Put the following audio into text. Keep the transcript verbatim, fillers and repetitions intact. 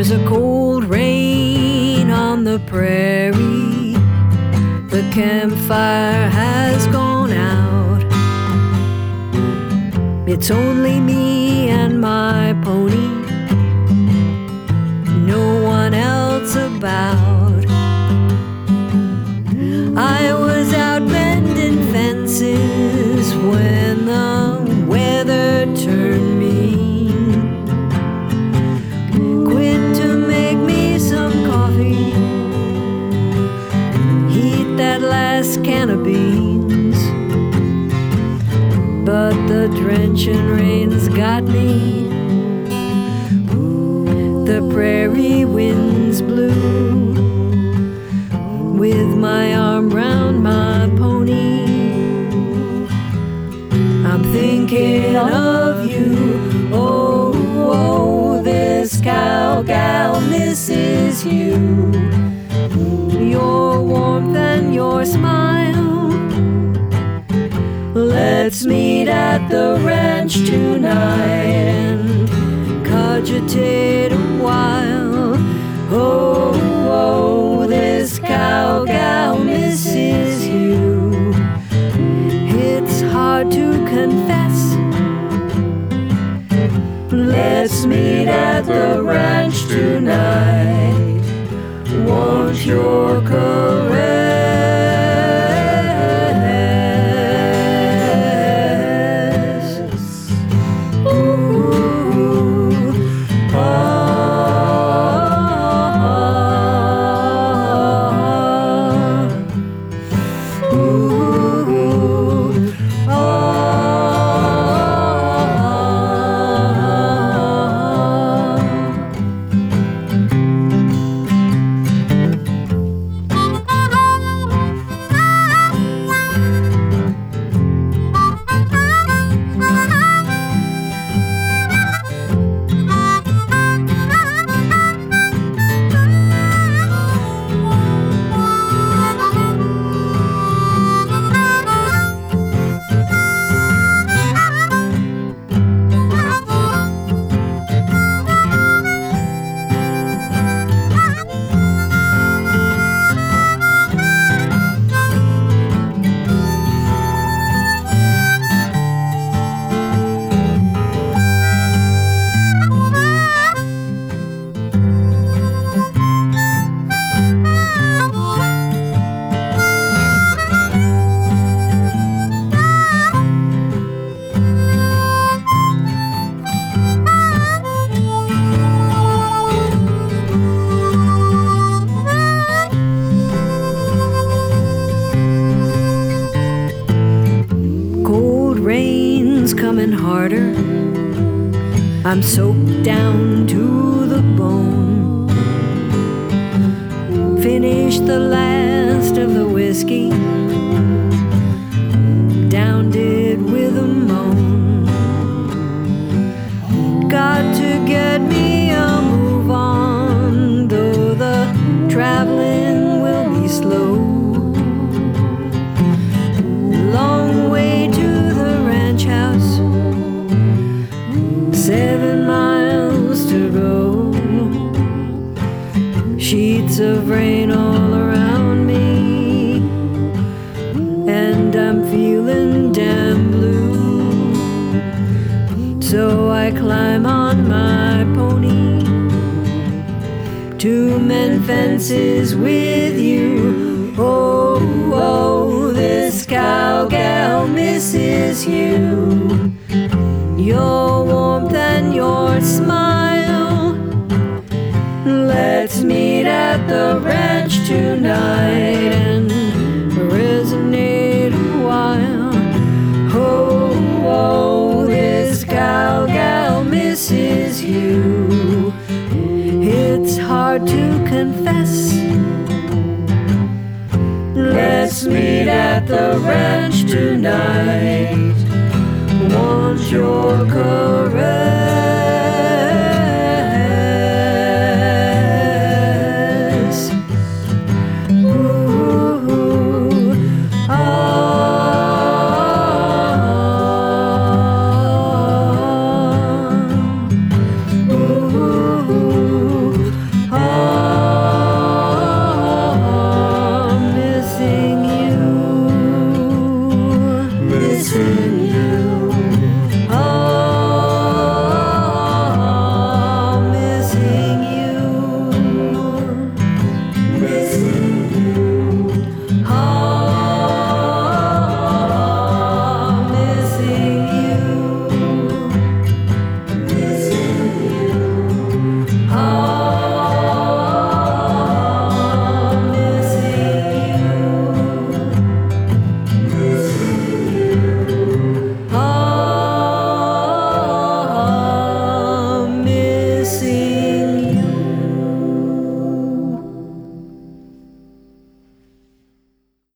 There's a cold rain on the prairie. The campfire has gone out. It's only me and my pony, no one else about. I was out mending fences when the weather turned mean. Quit to make me some coffee, heat that last can of beans. But the drenching rain's got me. The prairie winds blew with my arm round my pony. I'm thinking of you, oh, oh, this cow gal misses you. Your warmth and your smile. Let's meet at the ranch tonight and cogitate a while. Oh, oh, this cow gal misses you. It's hard to confess. Let's meet at the ranch tonight. Want your caress. Coming harder, I'm soaked down to the bone. Finished the last of the whiskey, downed it with a moan. Got to get me a move on, though the traveling will be slow. Long way to the ranch house, seven miles to go. Sheets of rain all around me, and I'm feeling damn blue. So I climb on my pony to mend fences with you. Oh, oh, this cow gal misses you. Your warmth and your smile. Let's meet at the ranch tonight and resonate a while. Oh, oh, this cow gal misses you. It's hard to confess. Let's meet at the ranch tonight. Want your caress.